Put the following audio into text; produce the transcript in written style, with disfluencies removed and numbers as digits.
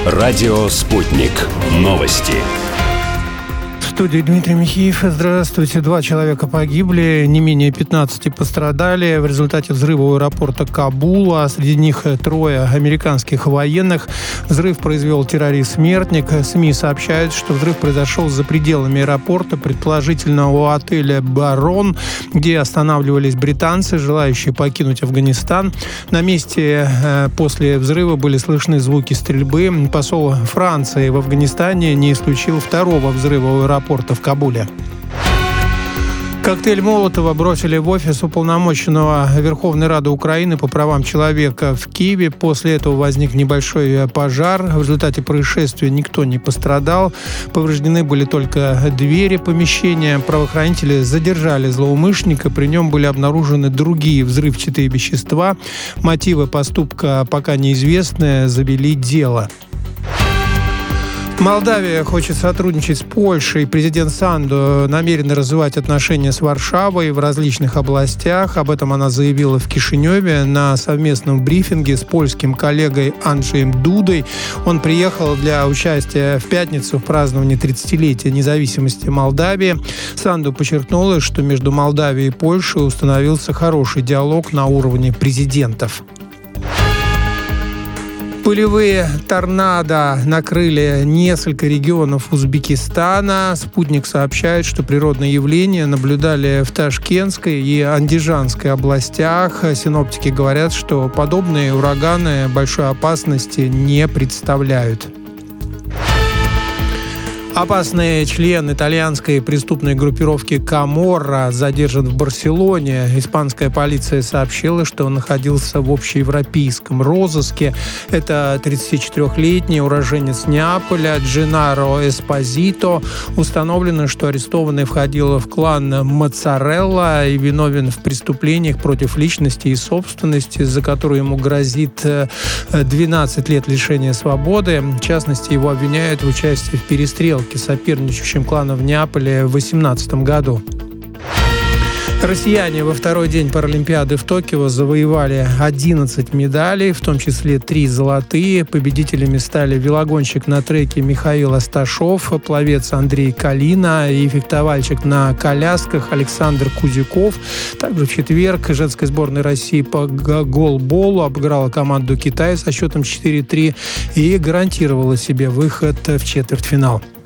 Радио «Спутник». Новости. В студии Дмитрий Михеев. Здравствуйте. 2 человека погибли, не менее 15 пострадали в результате взрыва у аэропорта Кабула. Среди них 3 американских военных. Взрыв произвел террорист-смертник. СМИ сообщают, что взрыв произошел за пределами аэропорта, предположительно у отеля «Барон», где останавливались британцы, желающие покинуть Афганистан. На месте после взрыва были слышны звуки стрельбы. Посол Франции в Афганистане не исключил 2-го взрыва у аэропорта в Кабуле. Коктейль Молотова бросили в офис уполномоченного Верховной Рады Украины по правам человека в Киеве. После этого возник небольшой пожар. В результате происшествия никто не пострадал. Повреждены были только двери помещения. Правоохранители задержали злоумышленника. При нем были обнаружены другие взрывчатые вещества. Мотивы поступка пока неизвестны. Завели дело. Молдавия хочет сотрудничать с Польшей. Президент Санду намерена развивать отношения с Варшавой в различных областях. Об этом она заявила в Кишиневе на совместном брифинге с польским коллегой Анджеем Дудой. Он приехал для участия в пятницу в праздновании 30-летия независимости Молдавии. Санду подчеркнула, что между Молдавией и Польшей установился хороший диалог на уровне президентов. Пылевые торнадо накрыли несколько регионов Узбекистана. Спутник сообщает, что природные явления наблюдали в Ташкентской и Андижанской областях. Синоптики говорят, что подобные ураганы большой опасности не представляют. Опасный член итальянской преступной группировки «Каморра» задержан в Барселоне. Испанская полиция сообщила, что он находился в общеевропейском розыске. Это 34-летний уроженец Неаполя Дженнаро Эспозито. Установлено, что арестованный входил в клан Моцарелла и виновен в преступлениях против личности и собственности, за которые ему грозит 12 лет лишения свободы. В частности, его обвиняют в участии в перестрелке с соперничающим кланом в Неаполе в 2018 году. Россияне во второй день Паралимпиады в Токио завоевали 11 медалей, в том числе 3 золотые. Победителями стали велогонщик на треке Михаил Асташов, пловец Андрей Калина и фехтовальщик на колясках Александр Кузяков. Также в четверг женская сборная России по голболу обыграла команду Китая со счетом 4-3 и гарантировала себе выход в четвертьфинал.